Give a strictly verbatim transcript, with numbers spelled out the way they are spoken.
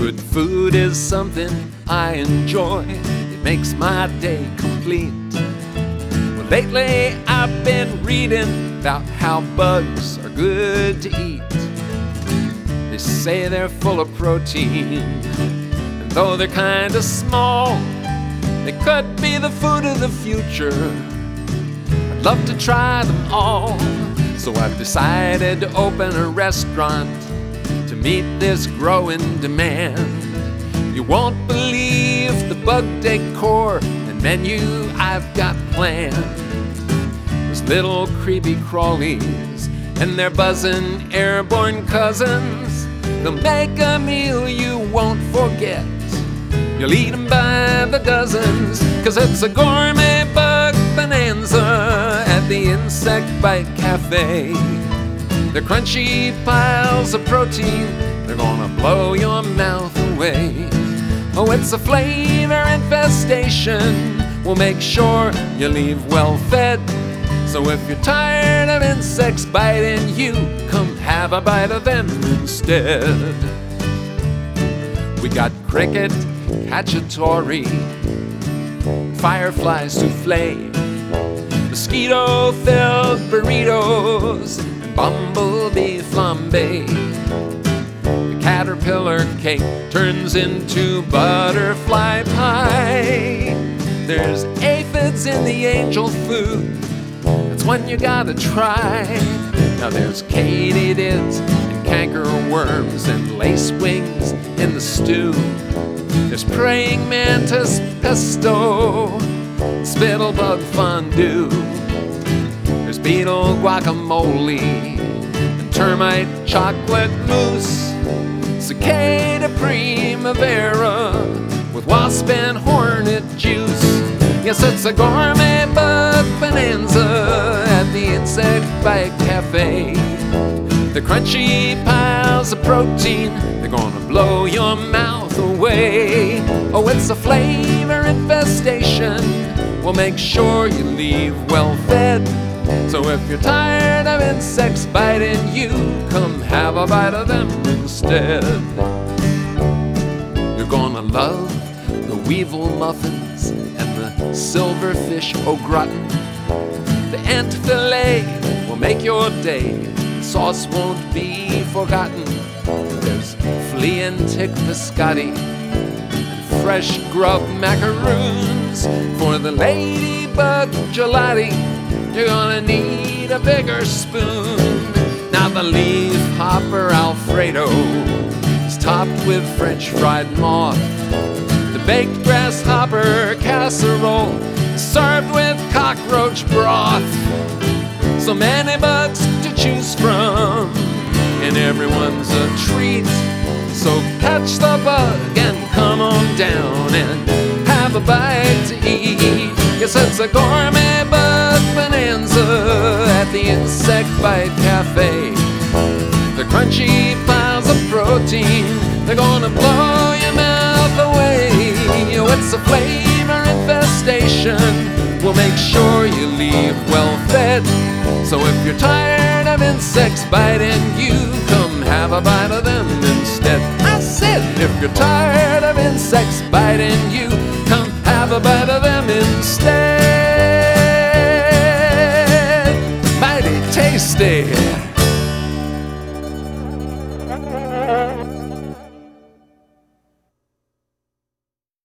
Good food is something I enjoy. It makes my day complete. Well, lately I've been reading about how bugs are good to eat. They say they're full of protein, and though they're kinda small, they could be the food of the future. I'd love to try them all, so I've decided to open a restaurant to meet this growing demand. You won't believe the bug decor and menu I've got planned. There's little creepy crawlies and their buzzing airborne cousins. They'll make a meal you won't forget. You'll eat them by the dozens, 'cause it's a gourmet bug bonanza at the Insect Bite Cafe. They're crunchy piles of protein, they're gonna blow your mouth away. Oh, it's a flavor infestation, we'll make sure you leave well fed. So if you're tired of insects biting you, come have a bite of them instead. We got cricket, cacciatore, firefly souffle, mosquito-filled burritos, and bumblebee flambe. The caterpillar cake turns into butterfly pie. There's aphids in the angel food, it's one you gotta try. Now there's katydids and canker worms and lace wings in the stew. There's praying mantis pesto, spittlebug fondue. There's beetle guacamole and termite chocolate mousse. Cicada primavera with wasp and hornet juice. Yes, it's a gourmet bug bonanza at the Insect Bite Cafe. The crunchy piles of protein, they're gonna blow your mouth away. Oh, it's a flavor infestation, we'll make sure you leave well fed. So if you're tired of insects biting you, come have a bite of them instead. You're gonna love the weevil muffins and the silverfish au gratin. The ant fillet will make your day, the sauce won't be forgotten. There's flea and tick biscotti and fresh grub macaroons. For the ladybug gelati, you're gonna need a bigger spoon. Now the leaf hopper Alfredo is topped with French fried moth. The baked grasshopper casserole is served with cockroach broth. So many bugs to choose from, and everyone's a treat. So catch the bug and come on down and have a bite to eat. Yes, it's a gourmet bug bonanza at the Insect Bite Cafe. The crunchy piles of protein, they're gonna blow your mouth away. Oh, it's a flavor infestation, we'll make sure you leave well fed. So if you're tired of insects biting you, come have a bite of them instead. I said, if you're tired of insects biting you, come have a bite of them instead. Mighty tasty.